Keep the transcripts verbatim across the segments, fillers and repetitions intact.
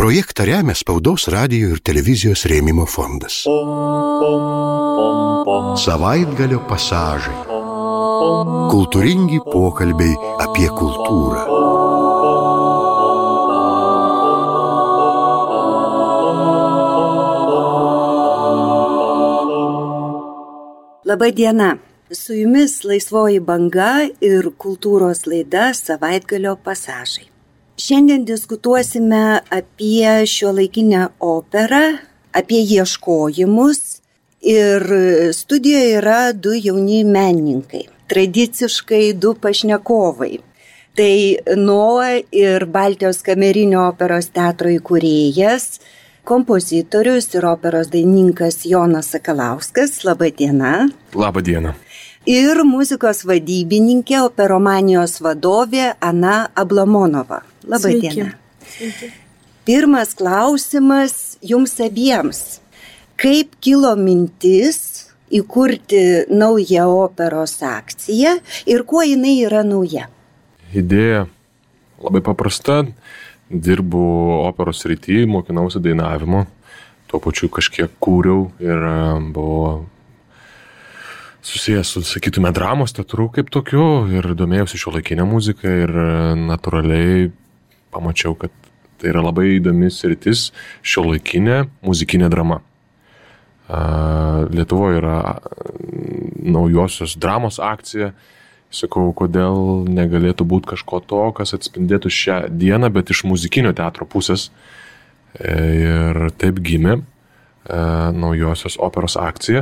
Projektą remia Spaudos, radijo ir televizijos rėmimo fondas. Savaitgalio pasažai. Kultūringi pokalbiai apie kultūrą. Labą dieną. Su jumis Laisvoji banga ir kultūros laida Savaitgalio pasažai. Šiandien diskutuosime apie šiuolaikinę operą, apie ieškojimus ir studijoje yra du jauni menininkai, tradiciškai du pašnekovai. Tai Noa ir Baltijos kamerinio operos teatro įkūrėjas, kompozitorius ir operos dainininkas Jonas Sakalauskas. Labą dieną. Labą dieną. Ir muzikos vadybininkė, operomanijos vadovė Ana Ablamonova. Labą Sveiki. dieną. Sveiki. Pirmas klausimas jums abiems. Kaip kilo mintis įkurti naują operos akciją ir kuo jinai yra nauja? Idėja labai paprasta. Dirbu operos srityje, mokinausi dainavimo. Tuo pačiu kažkiek kūriau ir buvo susijęs su, sakytume, dramos teatru kaip tokiu ir domėjausi šiuolaikinę muziką ir natūraliai pamačiau, kad tai yra labai įdomi sritis šiuolaikinė muzikinė drama. Lietuvoje yra naujosios dramos akcija. Sakau, kodėl negalėtų būti kažko to, kas atspindėtų šią dieną, bet iš muzikinio teatro pusės. Ir taip gimė naujosios operos akcija.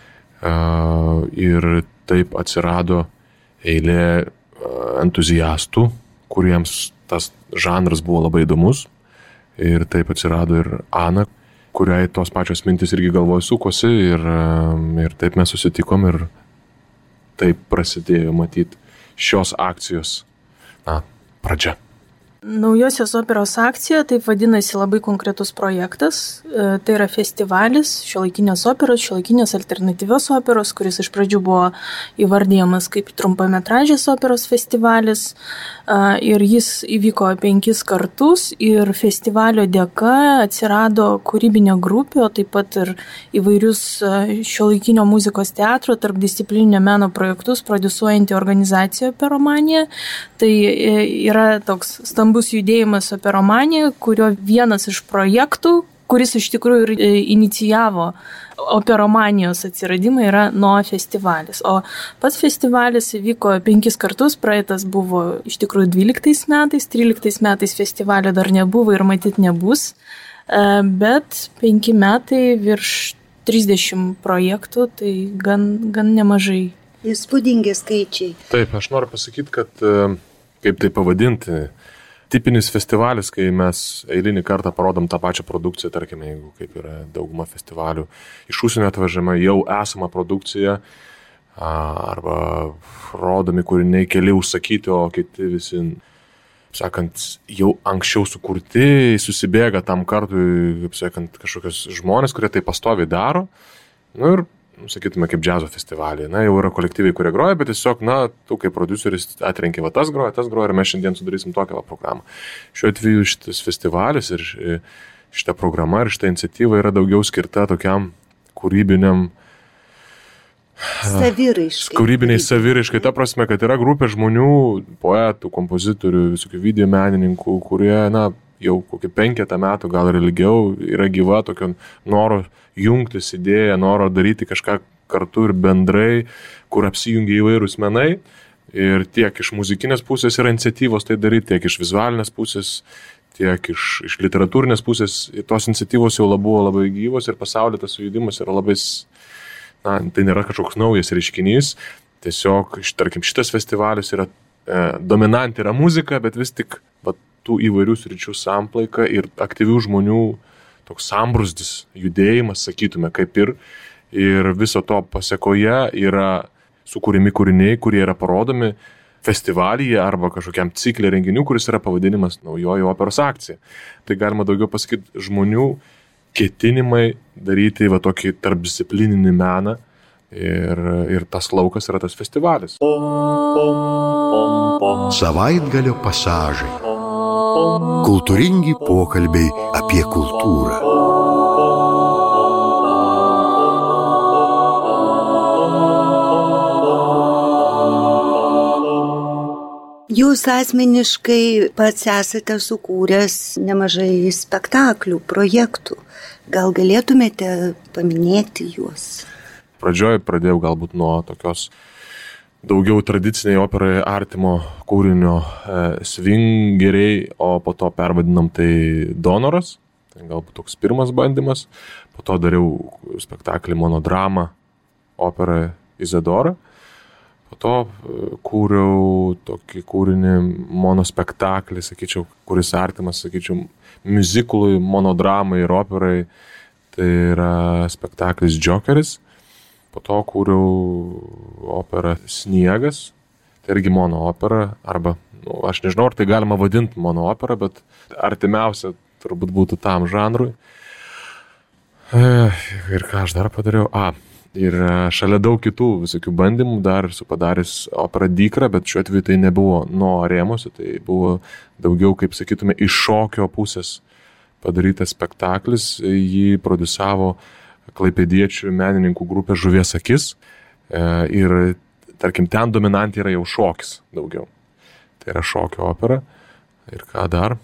Ir taip atsirado eilė entuziastų, kuriems tas žanras buvo labai įdomus. Ir taip atsirado ir Ana, kuriai tos pačios mintis irgi galvoje sukosi. Ir, ir taip mes susitikom ir taip prasidėjo matyti šios akcijos na, pradžia. Naujosios operos akcija, taip vadinasi labai konkretus projektas. Tai yra festivalis šiuolaikinės operos, šiuolaikinės alternatyvios operos, kuris iš pradžių buvo įvardyjamas kaip trumpametražės operos festivalis. Ir jis įvyko penkis kartus ir festivalio dėka atsirado kūrybinė grupė, o taip pat ir įvairius šiuolaikinio muzikos teatro tarpdisciplininio meno projektus prodiusuojanti organizacija Operomanija. Tai yra toks stambus judėjimas Operomanija, kurio vienas iš projektų, kuris iš tikrųjų ir inicijavo Operomanijos atsiradimą, yra Noa festivalis. O pats festivalis vyko penkis kartus, praeitas buvo iš tikrųjų dvyliktais metais, tryliktais metais festivalio dar nebuvo ir matyt nebus, bet penki metai virš trisdešimt projektų, tai gan, gan nemažai. Įspūdingi skaičiai. Taip, aš noriu pasakyti, kad kaip tai pavadinti, tipinis festivalis, kai mes eilinį kartą parodom tą pačią produkciją, tarkime, jeigu kaip yra dauguma festivalių, iš užsienio atvežama jau esama produkcija, arba rodomi kūriniai keli užsakyti, o kiti visi, sakant, jau anksčiau sukurti, susibėga tam kartui, kaip sakant, kažkokios žmonės, kurie tai pastoviai daro, nu ir sakytume, kaip džiazo festivalį. Na, jau yra kolektyviai, kurie groja, bet tiesiog, na, tu kaip produceris atrenki, va tas groja, tas groja ir mes šiandien sudarysim tokią va programą. Šiuo atveju šitas festivalis ir šita programa ir šita iniciatyva yra daugiau skirta tokiam kūrybiniam saviraiškai. Kūrybiniai saviraiškai, ta prasme, kad yra grupė žmonių, poetų, kompozitorių, visokių video menininkų, kurie, na, jau kokį penketą metų, gal ir ilgiau, yra gyva tokio noro jungtis idėją, noro daryti kažką kartu ir bendrai, kur apsijungia įvairūs menai. Ir tiek iš muzikinės pusės yra iniciatyvos tai daryti, tiek iš vizualinės pusės, tiek iš, iš literatūrinės pusės. Ir tos iniciatyvos jau buvo labai gyvos ir pasaulyje tas sujudimas yra labai, na, tai nėra kažkoks naujas reiškinys. Tiesiog, tarkim, šitas festivalis yra, e, dominanti yra muzika, bet vis tik va, tų įvairių sričių samplaika ir aktyvių žmonių toks sambrūzdis, judėjimas, sakytume, kaip ir. Ir viso to pasekoje yra sukūrimi kūriniai, kurie yra parodomi festivalyje arba kažkokiam ciklė renginių, kuris yra pavadinimas Naujoji operos akcija. Tai galima daugiau pasakyti žmonių ketinimai daryti va tokį tarpdisciplininį meną ir, ir tas laukas yra tas festivalis. Savaitgalio pasažai. Kultūringi pokalbiai apie kultūrą. Jūs asmeniškai pats esate sukūręs nemažai spektaklių, projektų. Gal galėtumėte paminėti juos? Pradžioje pradėjau galbūt nuo tokios daugiau tradiciniai operai artimo kūrinio e, Svingeriai, o po to pervadinam tai Donoras. Tai galbūt toks pirmas bandymas. Po to dariau spektaklį Monodramą, operą Izidora. Po to kūriau tokį kūrinį monospektaklį, sakyčiau, kuris artimas, sakyčiau, miuziklui, monodramai ir operai. Tai yra spektaklis Džokeris. Po to kūriau operą Sniegas. Tai irgi mono opera, arba, nu, aš nežinau, ar tai galima vadinti mono opera, bet artimiausia turbūt būtų tam žanrui. Ir ką aš dar padariau? A, ir šalia daug kitų visokių bandymų dar esu padaręs operą Dykrą, bet šiuo atveju tai nebuvo nuo rėmose, tai buvo daugiau, kaip sakytume, iš šokio pusės padarytas spektaklis. Jį produsavo klaipėdiečių menininkų grupė Žuvies akis ir, tarkim, ten dominantė yra jau šokis daugiau. Tai yra šokio opera. Ir ką dar?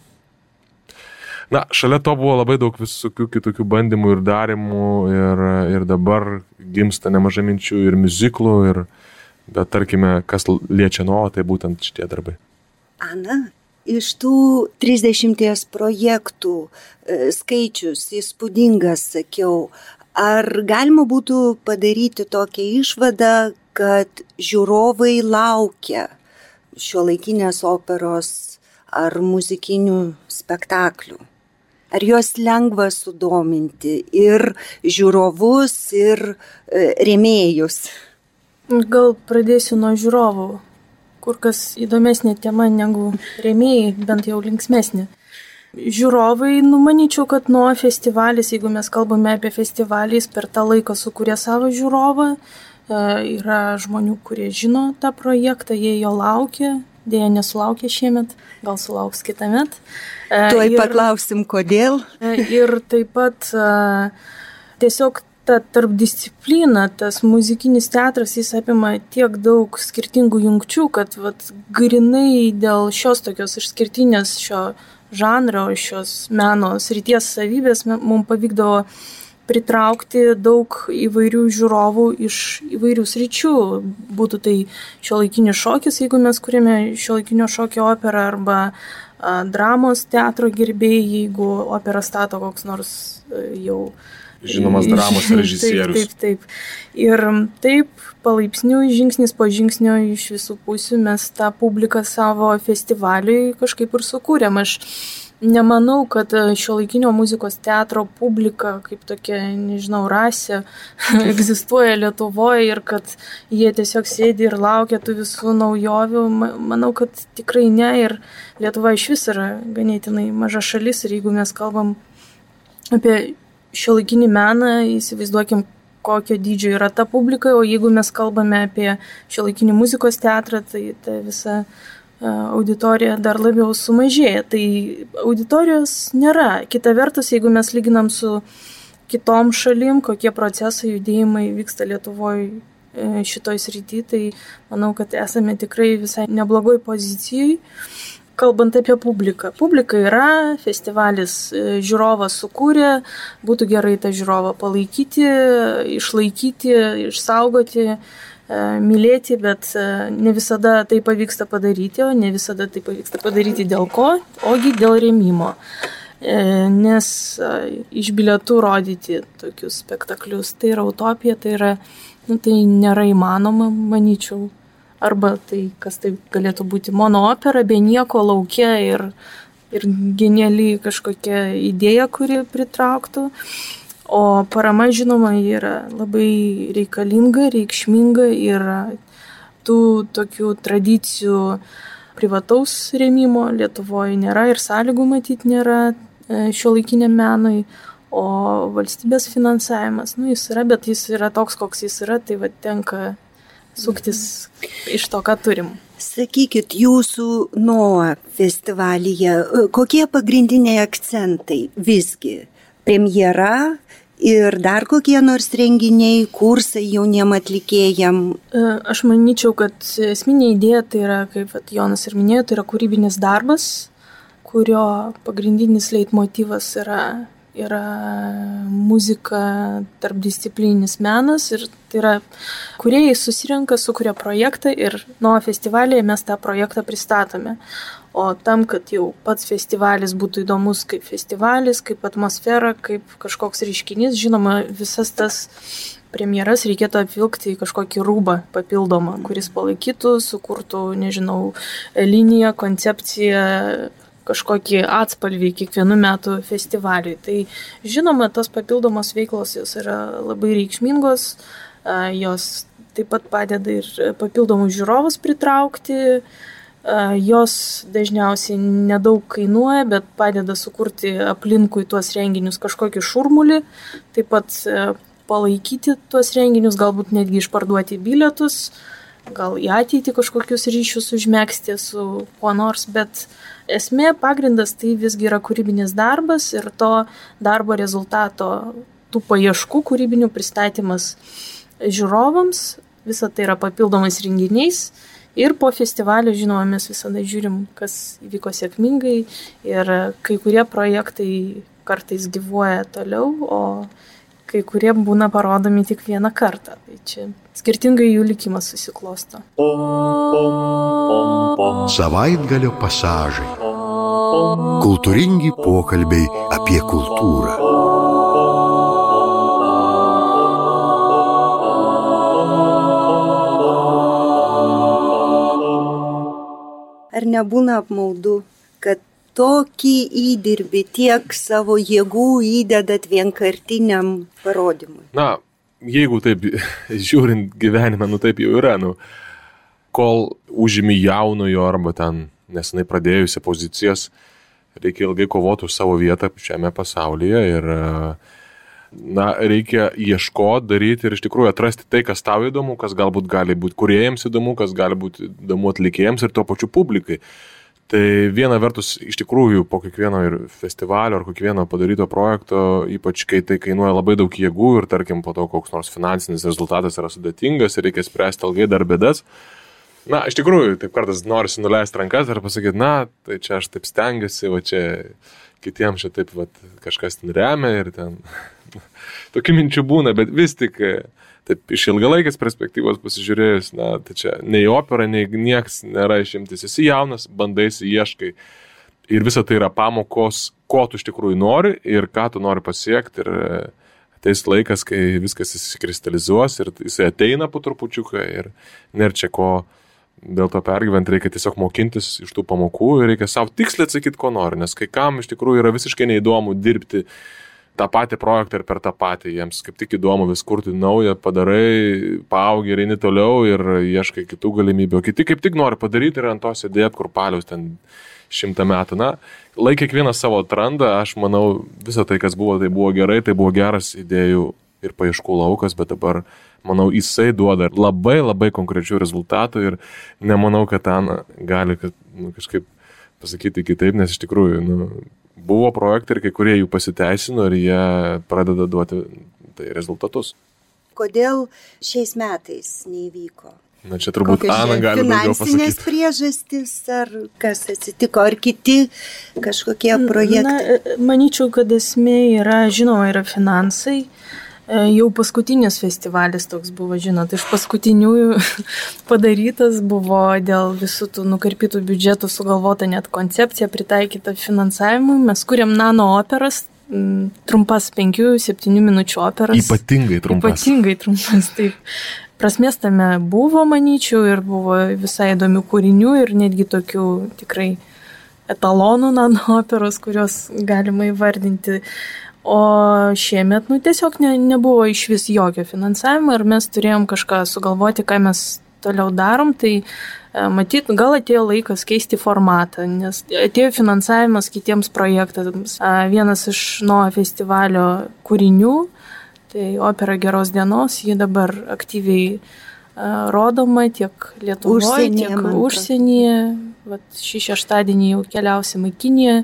Na, šalia to buvo labai daug visokių kitokių bandymų ir darimų ir, ir dabar gimsta nemažai minčių ir miuziklų, ir, bet tarkime, kas liečia nuo, tai būtent šitie darbai. Ana, iš tų trisdešimties projektų e, skaičius įspūdingas, sakiau, ar galima būtų padaryti tokią išvadą, kad žiūrovai laukia šiuolaikinės operos ar muzikinių spektaklių? Ar juos lengva sudominti ir žiūrovus, ir e, rėmėjus? Gal pradėsiu nuo žiūrovų, kur kas įdomesnė tema negu rėmėjai, bent jau linksmesnė. Žiūrovai, nu, manyčiau, kad nuo festivalis, jeigu mes kalbame apie festivalį, per tą laiką sukūrė savo žiūrovą, e, yra žmonių, kurie žino tą projektą, jie jo laukia. Dėja nesulaukė šiemet, gal sulauks kitąmet. Tuoj ir, paklausim, kodėl. Ir taip pat tiesiog ta tarpdisciplina, tas muzikinis teatras, jis apima tiek daug skirtingų jungčių, kad vat, grinai dėl šios tokios išskirtinės šio žanro, šios meno srities savybės mums pavykdavo pritraukti daug įvairių žiūrovų iš įvairių sričių. Būtų tai šiuolaikinis šokis, jeigu mes kuriame šiuolaikinio šokio operą, arba a, dramos teatro gerbėjai, jeigu operą stato koks nors a, jau žinomas dramos režisierius. Taip, taip, taip. Ir taip, palaipsniui, žingsnis po žingsnio iš visų pusių mes tą publiką savo festivaliui kažkaip ir sukūrėm. Aš nemanau, kad šiuolaikinio muzikos teatro publika, kaip tokia, nežinau, rasė, egzistuoja Lietuvoje ir kad jie tiesiog sėdi ir laukia tų visų naujovių. Manau, kad tikrai ne, ir Lietuva iš vis yra ganėtinai maža šalis, ir jeigu mes kalbam apie šiuolaikinį meną, įsivaizduokim, kokio dydžio yra ta publika, o jeigu mes kalbame apie šiuolaikinį muzikos teatrą, tai ta visa auditorija dar labiau sumažėja. Tai auditorijos nėra. Kita vertus, jeigu mes lyginam su kitom šalim, kokie procesai, judėjimai vyksta Lietuvoje šitoj srity, tai manau, kad esame tikrai visai neblogoj pozicijai. Kalbant apie publiką. Publika yra, festivalis žiūrovas sukūrė, būtų gerai tą žiūrovą palaikyti, išlaikyti, išsaugoti, mylėti, bet ne visada tai pavyksta padaryti, o ne visada tai pavyksta padaryti dėl ko, ogi dėl rėmimo. Nes iš bilietų rodyti tokius spektaklius, tai yra utopija, tai, yra, nu, tai nėra įmanoma, manyčiau. Arba tai, kas tai galėtų būti mono opera, be nieko laukia ir, ir geniali kažkokia idėja, kuri pritrauktų. O parama, žinoma, yra labai reikalinga, reikšminga, ir tų tokių tradicijų privataus rėmimo Lietuvoje nėra ir sąlygų matyti nėra šiuolaikiniam menui, o valstybės finansavimas, nu, jis yra, bet jis yra toks, koks jis yra, tai va tenka suktis iš to, ką turim. Sakykit, jūsų N O A festivalyje, kokie pagrindiniai akcentai visgi? Premjera ir dar kokie nors renginiai, kursai jauniem atlikėjam? Aš manyčiau, kad esminė idėja tai yra, kaip Jonas ir minėjo, tai yra kūrybinis darbas, kurio pagrindinis leitmotyvas yra yra muzika, tarpdisciplininis menas ir tai yra kūrėjai susirenka, sukuria projektą ir N O A festivalyje mes tą projektą pristatome. O tam, kad jau pats festivalis būtų įdomus kaip festivalis, kaip atmosfera, kaip kažkoks reiškinys, žinoma, visas tas premjeras reikėtų apvilkti į kažkokį rūbą papildomą, kuris palaikytų, sukurtų, nežinau, liniją, koncepciją, kažkokį atspalvį kiekvienų metų festivaliui. Tai žinoma, tos papildomos veiklos jos yra labai reikšmingos, jos taip pat padeda ir papildomus žiūrovus pritraukti, jos dažniausiai nedaug kainuoja, bet padeda sukurti aplinkui tuos renginius kažkokį šurmulį, taip pat palaikyti tuos renginius, galbūt netgi išparduoti bilietus, gal į ateitį kažkokius ryšius užmegzti su kuo nors, bet esmė, pagrindas tai visgi yra kūrybinis darbas ir to darbo rezultato, tų paieškų kūrybinių pristatymas žiūrovams, visa tai yra papildomais renginiais ir po festivalio, žinoma, mes visada žiūrim, kas įvyko sėkmingai ir kai kurie projektai kartais gyvuoja toliau, o kai kurie būna parodomi tik vieną kartą. Tai čia skirtingai jų likimas susiklosto. Savaitgalio pasažai. Kultūringi pokalbiai apie kultūrą. Ar nebūna apmaudu, kad tokį įdirbį tiek savo jėgų įdedat vienkartiniam parodymui? Na, jeigu taip žiūrint gyvenime, nu taip jau yra, nu, kol užimi jaunojo arba ten nesenai pradėjusi pozicijas, reikia ilgai kovoti už savo vietą šiame pasaulyje ir na, reikia ieškoti, daryti ir iš tikrųjų atrasti tai, kas tau įdomu, kas galbūt gali būti kūrėjams įdomu, kas gali būti įdomu atlikėjams ir tuo pačiu publikai. Tai viena vertus, iš tikrųjų, po kiekvieno ir festivalio ar kiekvieno padaryto projekto, ypač kai tai kainuoja labai daug jėgų ir, tarkim, po to koks nors finansinis rezultatas yra sudėtingas ir reikia spręsti ilgai dar bėdas. Na, iš tikrųjų, taip kartais norisi nuleisti rankas ir pasakyti, na, tai čia aš taip stengiuosi, va čia kitiems čia taip va, kažkas ten remia ir ten tokių minčių būna, bet vis tik taip iš ilgalaikės perspektyvos pasižiūrėjus, na, tai čia nei opera, nei nieks nėra išimtis. Esi jaunas, bandaisi, ieškai. Ir visa tai yra pamokos, ko tu iš tikrųjų nori ir ką tu nori pasiekti. Ir ateis laikas, kai viskas įsikristalizuos ir jisai ateina po trupučiuką ir nėra čia ko dėl to pergyventi, reikia tiesiog mokintis iš tų pamokų ir reikia savo tiksliai atsakyti, ko nori. Nes kai kam iš tikrųjų yra visiškai neįdomu dirbti tą patį projektą ir per tą patį. Jiems kaip tik įdomu vis kurti naują, padarai, paaugi ir eini toliau ir ieškai kitų galimybių. O kiti kaip tik nori padaryti ir ant to sėdėti, kur paliaus ten šimtą metų. Na, laik kiekvienas savo atranda, aš manau, visą tai, kas buvo, tai buvo gerai, tai buvo geras idėjų ir paieškų laukas, bet dabar, manau, jisai duoda labai labai konkrečių rezultatų ir nemanau, kad ten gali kad, nu, kažkaip pasakyti kitaip, nes iš tikrųjų, nu, buvo projektai ir kai kurie jų pasiteisino ir jie pradeda duoti tai rezultatus. Kodėl šiais metais neįvyko? Na čia turbūt Kokios Ana gali daugiau pasakyti. Finansinės priežastys ar kas atsitiko, ar kiti kažkokie projektai? Na, manyčiau, kad esmė yra, žinoma, yra finansai. Jau paskutinis festivalis toks buvo, žinot, iš paskutiniųjų padarytas buvo dėl visų tų nukarpytų biudžetų sugalvota net koncepcija pritaikyta finansavimui. Mes kūrėm nano operas, trumpas penkių septynių minučių operas. Ypatingai trumpas. Ypatingai trumpas, taip. Prasmės tame buvo, manyčiau, ir buvo visai įdomių kūrinių ir netgi tokių tikrai etalonų nano operos, kurios galima įvardinti. O šiemet, nu, tiesiog ne, nebuvo iš vis jokio finansavimo ir mes turėjom kažką sugalvoti, ką mes toliau darom, tai matyt, gal atėjo laikas keisti formatą, nes atėjo finansavimas kitiems projektams. Vienas iš N O A festivalio kūrinių, tai opera Geros dienos, ji dabar aktyviai rodoma tiek Lietuvoje, Užsienyje, tiek man atrodo. užsienyje. Vat šį šeštadienį jau keliausim į Kiniją.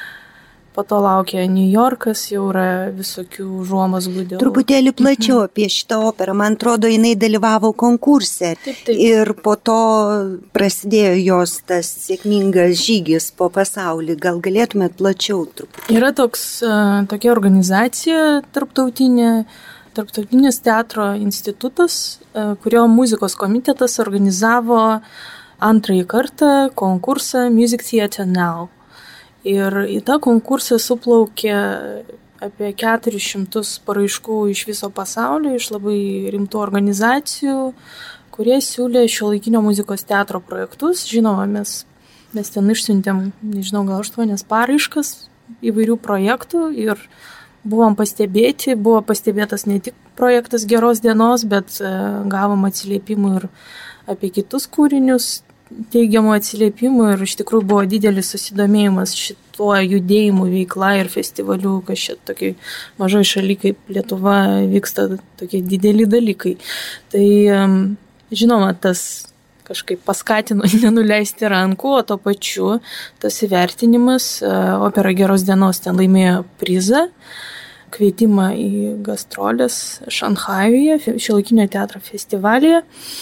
Po to laukia New Yorkas, jau yra visokių užuomazgų dėl... Truputėlį plačiau apie šitą operą. Man atrodo, jinai dalyvavo konkurse. Taip, taip. Ir po to prasidėjo jos tas sėkmingas žygis po pasaulį. Gal galėtumėt plačiau truputį? Yra toks, tokia organizacija tarptautinė, Tarptautinis teatro institutas, kurio muzikos komitetas organizavo antrąjį kartą konkursą Music Theatre Now. Ir į tą konkursą suplaukė apie keturis šimtus paraiškų iš viso pasaulio, iš labai rimtų organizacijų, kurie siūlė šiuolaikinio muzikos teatro projektus. Žinoma, mes, mes ten išsiuntėm, nežinau, gal aštuonias paraiškas įvairių projektų ir buvom pastebėti, buvo pastebėtas ne tik projektas Geros dienos, bet gavom atsiliepimų ir apie kitus kūrinius, teigiamų atsiliepimų ir iš tikrųjų buvo didelis susidomėjimas šituo judėjimu veikla ir festivaliu, kas čia tokiai mažai šaly kaip Lietuva vyksta tokie dideli dalykai. Tai žinoma, tas kažkaip paskatino nenuleisti rankų, o to pačiu tas įvertinimas, opera Geros dienos ten laimėjo prizą, kvietimą į gastrolės Šanchajuje, Šiuolaikinio teatro festivalyje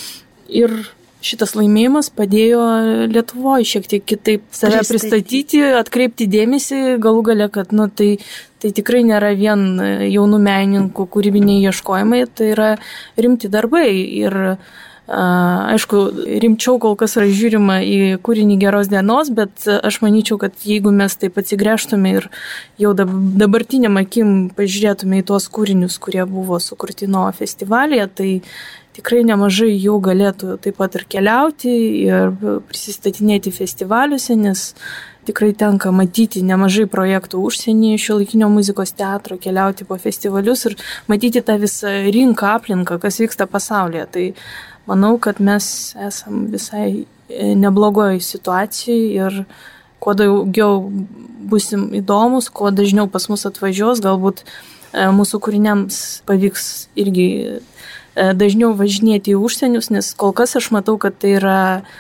ir šitas laimėjimas padėjo Lietuvoje šiek tiek kitaip save pristatyti, atkreipti dėmesį, galų gale, kad nu, tai, tai tikrai nėra vien jaunų menininkų kūrybiniai ieškojimai, tai yra rimti darbai. Ir a, aišku, rimčiau kol kas yra žiūrima į kūrinį Geros dienos, bet aš manyčiau, kad jeigu mes taip atsigręžtume ir jau dabartiniam akim pažiūrėtume į tuos kūrinius, kurie buvo sukurti nuo festivalyje, tai tikrai nemažai jų galėtų taip pat ir keliauti ir prisistatinėti festivaliuose, nes tikrai tenka matyti nemažai projektų užsienyje šiuolaikinio muzikos teatro, keliauti po festivalius ir matyti tą visą rinką, aplinką, kas vyksta pasaulyje. Tai manau, kad mes esam visai neblogoj situacijai ir kuo daugiau busim įdomus, kuo dažniau pas mus atvažiuos, galbūt mūsų kūriniams pavyks irgi dažniau važinėti į užsienius, nes kol kas aš matau, kad tai yra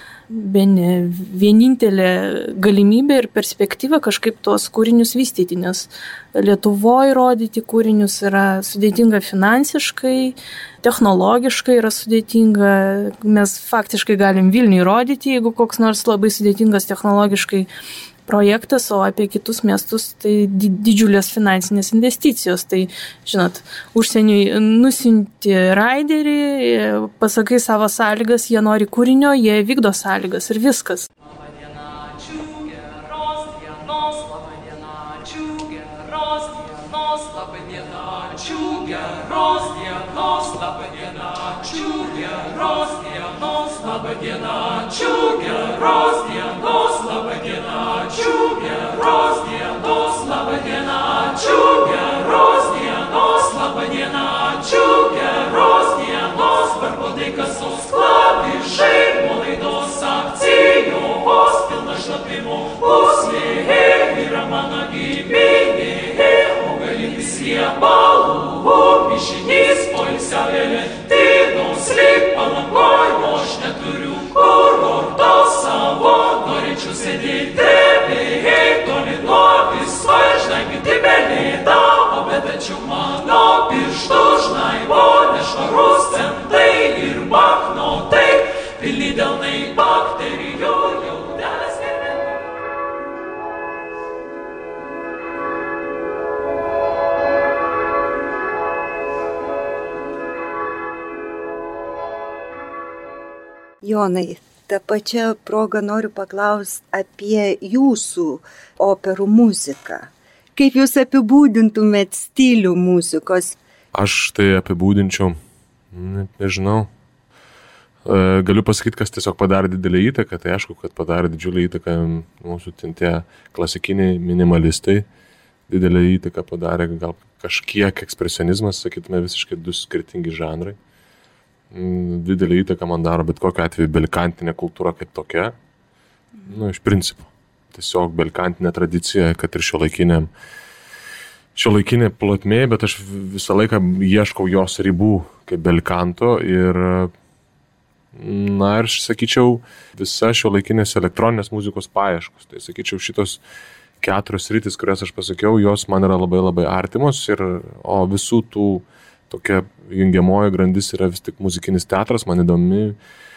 bene vienintelė galimybė ir perspektyva kažkaip tuos kūrinius vystyti, nes Lietuvoje rodyti kūrinius yra sudėtinga finansiškai, technologiškai yra sudėtinga. Mes faktiškai galim Vilniui rodyti, jeigu koks nors labai sudėtingas technologiškai projektas, o apie kitus miestus tai didžiulės finansinės investicijos. Tai, žinot, užsieniui nusiunti raiderį, pasakai savo sąlygas, jie nori kūrinio, jie vykdo sąlygas ir viskas. Jonai, tą pačią progą noriu paklausti apie jūsų operų muziką. Kaip jūs apibūdintumėt stilių muzikos? Aš tai apibūdinčiau, ne, nežinau. E, galiu pasakyti, kas tiesiog padarė didelį įtaką. Tai aišku, kad padarė didžiulį įtaką mūsų tie klasikiniai minimalistai. Didelį įtaką padarė gal kažkiek ekspresionizmas, sakytume, visiškai du skirtingi žanrai. Didelį įtaką man daro bet kokiu atveju belkantinė kultūra kaip tokia. Nu, iš principo. Tiesiog belkantinė tradicija, kad ir šiuolaikinė, šiuolaikinė plotmė, bet aš visą laiką ieškau jos ribų kaip belkanto ir Na ir, sakyčiau, visa šiuolaikinės elektroninės muzikos paieškos. Tai, sakyčiau, šitos keturios sritis, kurias aš pasakiau, jos man yra labai labai artimos, ir, o visų tų tokia jungiamoji grandis yra vis tik muzikinis teatras, man įdomi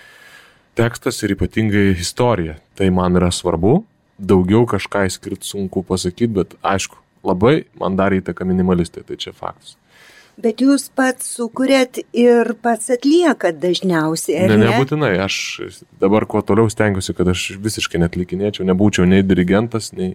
tekstas ir ypatingai istorija. Tai man yra svarbu, daugiau kažką įskirti sunku pasakyti, bet aišku, labai man darė įtaką minimalistai, tai čia faktas. Bet jūs pats sukuriat ir pats atliekat dažniausiai, ar ne? Ne, nebūtinai. Aš dabar kuo toliau stengiuosi, kad aš visiškai netlikinėčiau, nebūčiau nei dirigentas, nei,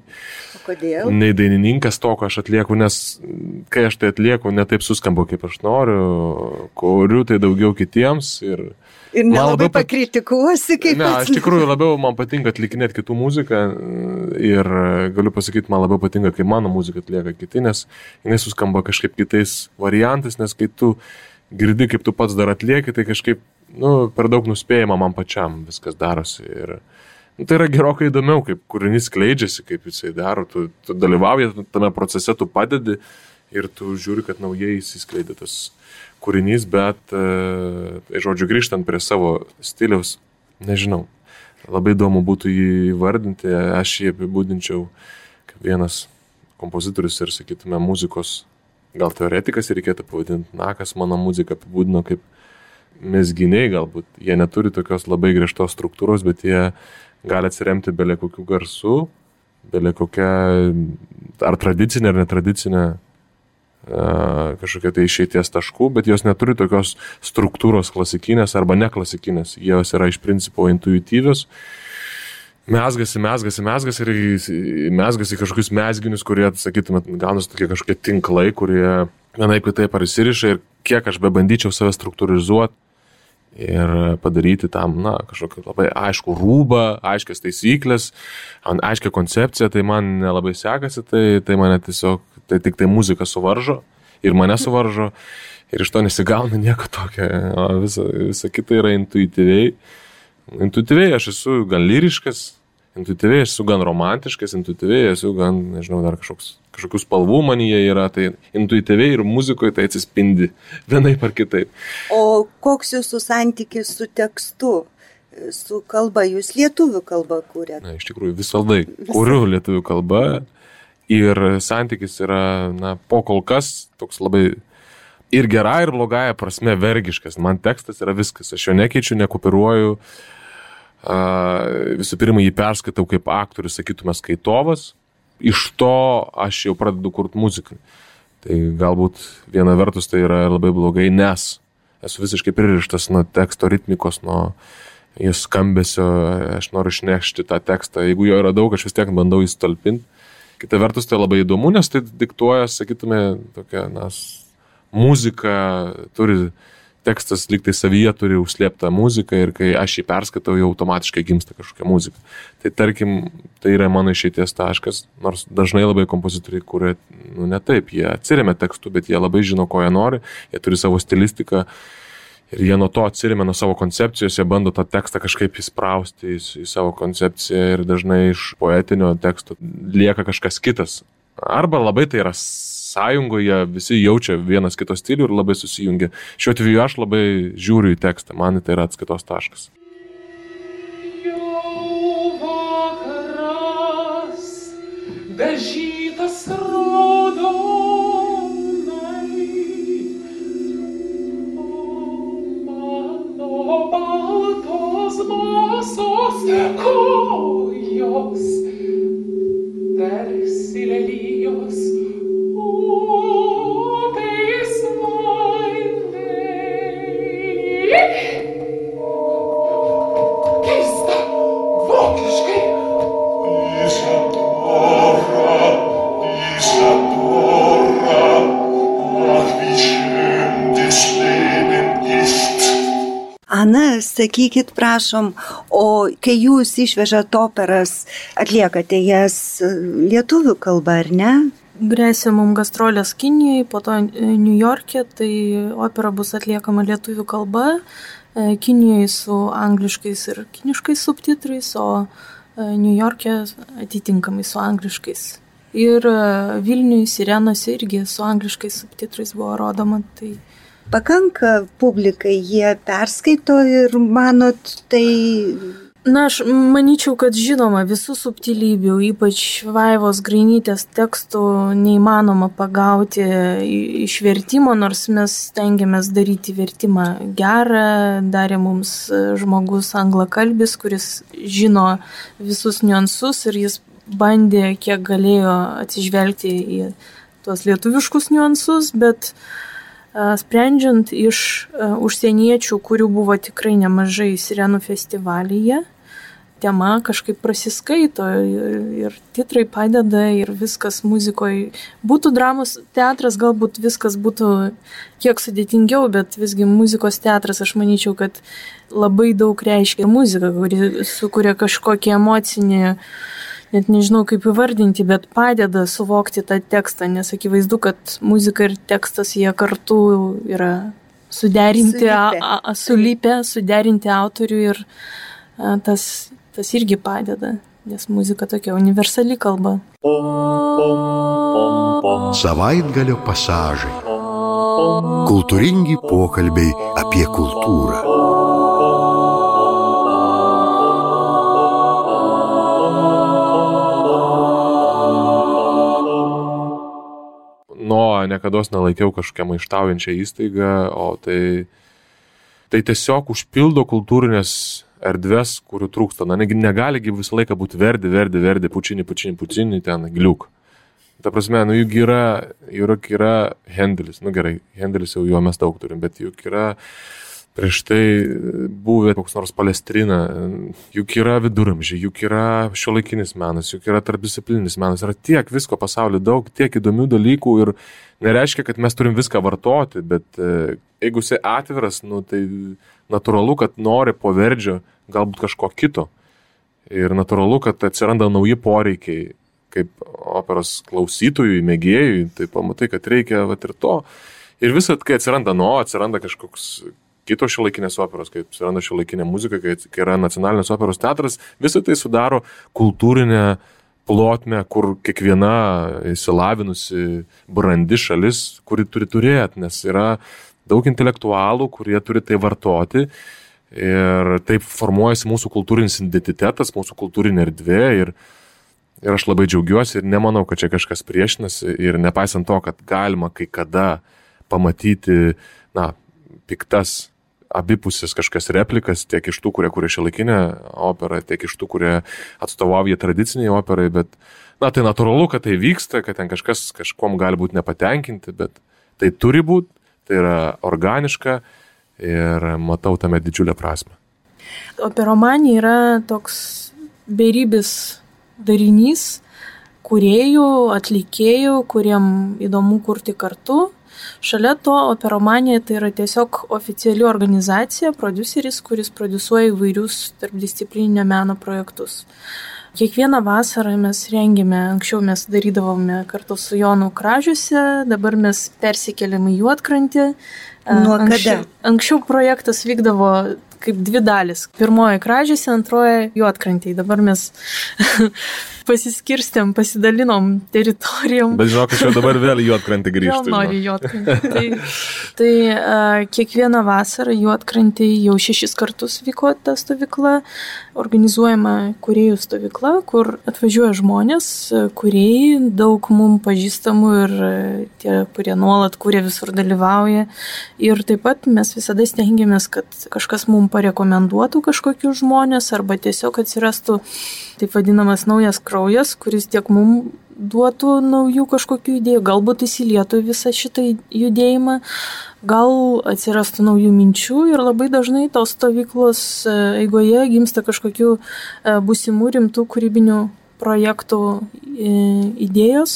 nei dainininkas to, ką aš atlieku, nes kai aš tai atlieku, ne taip suskambu, kaip aš noriu, kuriu tai daugiau kitiems ir... Ir nelabai pat... pakritikuosi, kaip... Ne, aš tikrųjų labiau man patinka atlikinėti kitų muziką ir galiu pasakyti, man labiau patinka, kai mano muzika atlieka kiti, nes jinai suskamba kažkaip kitais variantais, nes kai tu girdi, kaip tu pats dar atlieki, tai kažkaip, nu, per daug nuspėjama man pačiam viskas darosi. Ir nu, tai yra gerokai įdomiau, kaip kūrinys skleidžiasi, kaip jisai daro, tu, tu dalyvauji tame procese, tu padedi ir tu žiūri, kad naujai įsiskleidė tas kūrinys, bet, tai žodžiu, grįžtant prie savo stiliaus, nežinau, labai įdomu būtų jį įvardinti, aš jį apibūdinčiau kaip vienas kompozitorius ir, sakytume, muzikos, gal teoretikas reikėtų pavadinti, na, kas mano muziką apibūdino kaip mezginiai, galbūt jie neturi tokios labai griežtos struktūros, bet jie gali atsiremti belė kokių garsų, belė kokią ar tradicinę, ar netradicinę kažkokia tai išeities taškų, bet jos neturi tokios struktūros klasikinės arba neklasikinės. Jos yra iš principo intuityvios. Mesgasi, mesgasi, mesgasi ir mesgasi kažkokius mezginius, kurie, sakytume, gaunasi tokie kažkokie tinklai, kurie vienaip kitaip ar įsiriša ir kiek aš bebandyčiau save struktūrizuoti ir padaryti tam, na, kažkokį labai aišku rūbą, aiškias taisyklės, aiškia koncepcija, tai man nelabai sekasi, tai, tai mane tiesiog, tai tik tai muzika suvaržo ir mane suvaržo ir iš to nesigauna nieko tokio, o visa, visa kita yra intuityviai. Intuityviai aš esu gan lyriškas, intuityviai esu gan romantiškas, intuityviai esu gan, nežinau, dar kažkoks, kažkokių spalvų manyje yra, tai intuityviai ir muzikoje tai atsispindi vienaip ar kitaip. O koks jūsų santykis su tekstu, su kalba, jūs lietuvių kalbą kūrėt? Na, iš tikrųjų, visada kuriu lietuvių kalbą ir santykis yra, na, po kol kas toks labai ir gerai, ir blogąja prasme vergiškas. Man tekstas yra viskas, aš jo nekeičiu, nekupiruoju. Uh, visų pirma, jį perskaitau kaip aktorius, sakytume, skaitovas. Iš to aš jau pradedu kurti muziką. Tai galbūt viena vertus tai yra labai blogai, nes esu visiškai pririštas nuo teksto ritmikos, nuo jis skambesio, aš noriu išnešti tą tekstą. Jeigu jo yra daug, aš vis tiek bandau įstalpinti. Kita vertus tai labai įdomu, nes tai diktuoja, sakytume, tokia, nas, muzika turi... Tekstas lyg tai savyje turi užslėptą muziką ir kai aš jį perskaitau, jau automatiškai gimsta kažkokia muzika. Tai tarkim, tai yra mano išeities taškas, nors dažnai labai kompozitoriai, kurie, nu ne taip, jie atsiremia tekstų, bet jie labai žino, ko jie nori, jie turi savo stilistiką ir jie nuo to atsiremia nuo savo koncepcijos, jie bando tą tekstą kažkaip įsprausti į, į savo koncepciją ir dažnai iš poetinio teksto lieka kažkas kitas. Arba labai tai yra sąjungoje, visi jaučia vienas kito stilių ir labai susijungia. Šiuo atveju aš labai žiūriu į tekstą, man tai yra atskaitos taškas. Jau vakaras, dažytas raudonai, o mano baltos basos kojos, tarsi lelijos, keista, vokiškai. Isadora, Isadora, ach, wie schön das Leben ist. Ana, sakykit, prašom, o kai jūs išvežat operas, atliekate jas lietuvių kalba, ar ne? Grėsia mums gastrolės Kinijoje, po to New York'e, tai opera bus atliekama lietuvių kalba, Kinijoje su angliškais ir kiniškais subtitrais, o New York'e atitinkamai su angliškais. Ir Vilniuje, Sirenose irgi su angliškais subtitrais buvo rodoma, tai pakanka publikai, jie perskaito ir manot, tai... Na, aš manyčiau, kad žinoma visų subtilybių, ypač Vaivos Grainytės tekstų neįmanoma pagauti iš vertimo, nors mes stengiamės daryti vertimą gerą, darė mums žmogus anglakalbis, kuris žino visus niuansus ir jis bandė, kiek galėjo atsižvelgti į tuos lietuviškus niuansus, bet sprendžiant iš užsieniečių, kurių buvo tikrai nemažai Sirenų festivalyje, tema kažkaip prasiskaito ir titrai padeda ir viskas muzikoje. Būtų dramos teatras, galbūt viskas būtų kiek sudėtingiau, bet visgi muzikos teatras, aš manyčiau, kad labai daug reiškia muzika, kuri sukuria kažkokį emocinį, net nežinau kaip įvardinti, bet padeda suvokti tą tekstą, nes akivaizdu, kad muzika ir tekstas jie kartu yra suderinti, sulipę, a, a, sulipę, suderinti autorių ir a, tas, tas irgi padeda, nes muzika tokia universali kalba. Savaitgalio pasažai. Kultūringi pokalbiai apie kultūrą. No, niekados nelaikiau kažkokią maištaujančią įstaigą, o tai, tai tiesiog užpildo kultūrinės erdvės, kurių trūksta. Na, negaligi visą laiką būti verdi, verdi, verdi, pučinį, pučinį, pučinį, ten gliuk. Ta prasme, nu juk yra, juk yra Hendelis, nu gerai, Hendelis jau jo mes daug turim, bet juk yra prieš tai buvę koks nors Palestrina, juk yra viduramžiai, juk yra šiuolaikinis menas, juk yra tarpdisciplininis menas, yra tiek visko pasaulyje daug, tiek įdomių dalykų ir nereiškia, kad mes turim viską vartoti, bet jeigu esi atviras, nu, tai natūralu, kad nori po verdžio galbūt kažko kito ir natūralu, kad atsiranda nauji poreikiai, kaip operos klausytojui, mėgėjui, tai pamatai, kad reikia vat ir to. Ir visat, kai atsiranda no, atsiranda kažkoks kitos šiuolaikinės operos, kai atsiranda šiuolaikinė muzika, kai yra nacionalinės operos teatras, visą tai sudaro kultūrinę plotmę, kur kiekviena išsilavinusi brandi šalis, kuri turi turėti, nes yra daug intelektualų, kurie turi tai vartoti ir taip formuojasi mūsų kultūrinis identitetas, mūsų kultūrinė erdvė ir, ir aš labai džiaugiuosi ir nemanau, kad čia kažkas priešinasi ir nepaisant to, kad galima kai kada pamatyti, na, piktas abipusis kažkas replikas, tiek iš tų, kurie kuria šiuolaikinę operą, tiek iš tų, kurie atstovauja tradiciniai operai, bet, na, tai natūralu, kad tai vyksta, kad ten kažkas kažkom gali būti nepatenkinti, bet tai turi būti, tai yra organiška ir matau tame didžiulę prasmę. Operomanija yra toks beribis darinys, kūrėjų, atlikėjų, kuriem įdomu kurti kartu. Šalia to operomanija tai yra tiesiog oficiali organizacija, prodiuseris, kuris prodiusuoja įvairius tarpdisciplininio meno projektus. Kiekvieną vasarą mes rengėme, anksčiau mes darydavome kartu su Jonu Kražiuose, dabar mes persikėlėme į Juodkrantę. Nuo kada? Anksčiau, anksčiau projektas vykdavo kaip dvi dalis. Pirmoji Kražiuose, antroji Juodkrantėje. Dabar mes pasiskirstėm, pasidalinom teritorijom. Bet žinok, aš jau dabar vėl į Juodkrantę grįžtu. Vėl noriu Juodkrantę. Tai, tai a, kiekvieną vasarą Juodkrantėje jau šešis kartus vyko ta stovykla, organizuojama kūrėjų stovykla, kur atvažiuoja žmonės, kūrėjai, daug mums pažįstamų ir tie, kurie nuolat kūrė, visur dalyvauja. Ir taip pat mes visada stengiamės, kad kažkas mums parekomenduotų kažkokius žmonės arba tiesiog atsirastų taip vadinamas naujas kraujas, kuris tiek mums duotų naujų kažkokių idėjų, galbūt įsilietų visą šitą judėjimą, gal atsirastų naujų minčių ir labai dažnai tos stovyklos eigoje gimsta kažkokių būsimų rimtų kūrybinių projektų idėjos.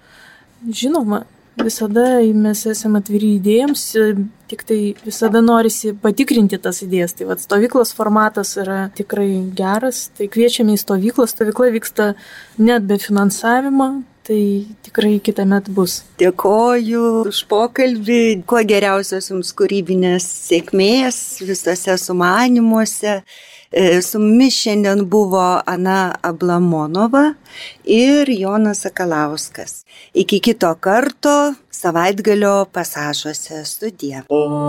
Žinoma, visada mes esame atviri idėjams, tik tai visada norisi patikrinti tas idėjas. Tai vat, stovyklos formatas yra tikrai geras, tai kviečiame į stovyklą. Stovykla vyksta net be finansavimo, tai tikrai kitąmet bus. Dėkoju už pokalbį, kuo geriausios jums kūrybinės sėkmės visose sumanymuose Su mumis šiandien buvo Ana Ablamonova ir Jonas Sakalauskas. Iki kito karto savaitgalio pasažuose studija.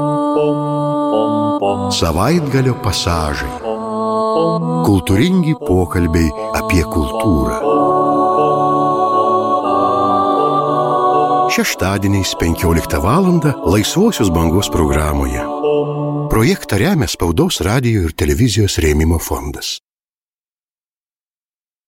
Savaitgalio pasažai. Kultūringi pokalbiai apie kultūrą. Šeštadieniais penkioliktą valandą Laisvosios bangos programoje. Projektą remia Spaudos, radijo ir televizijos rėmimo fondas.